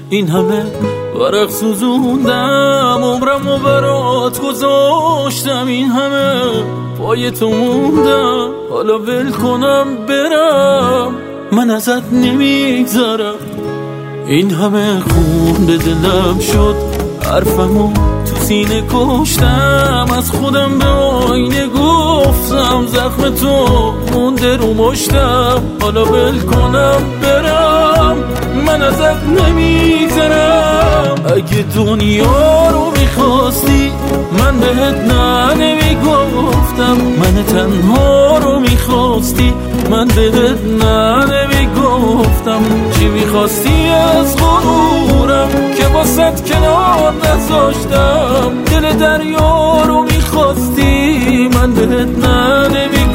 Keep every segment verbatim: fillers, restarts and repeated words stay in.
این همه ورق سوزوندم، عمرم و برات گذاشتم، این همه پای تو موندم، حالا ول کنم برم من ازت نمیگذرم. این همه خون به دلم شد، حرفمو تو سینه کشتم، از خودم به آینه گفتم زخم تو مونده رو مشتم، حالا ول کنم برم من ازت نمیگذرم. اگه دنیا رو میخواستی من بهت نه نمیگفتم، من تنها رو میخواستی من بهت نه نمیگفتم. چی میخواستی از غرورم که واسط کنار نذاشتم، دل دریا رو میخواستی من بهت نه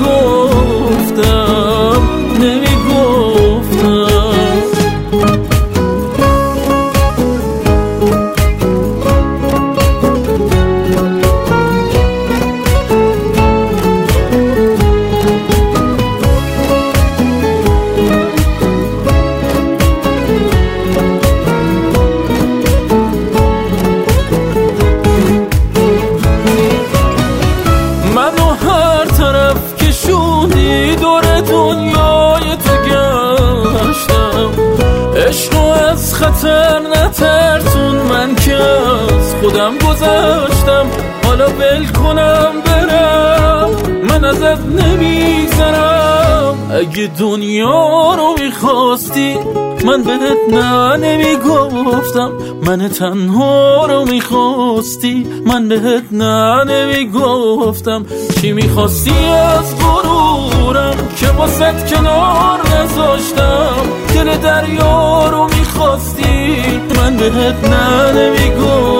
نمیگفتم نمیگفتم. عشقو از خطر نترسون، من که از خودم گذاشتم، حالا ول کنم برم من ازت نمیگذرم. اگه دنیا رو میخواستی من بهت نه نمیگفتم، من تنها رو میخواستی من بهت نه نمیگفتم. چی میخواستی از غرورم که واسط کنار نذاشتم، دل دریا رو میخواستی من بهت نه نمیگفتم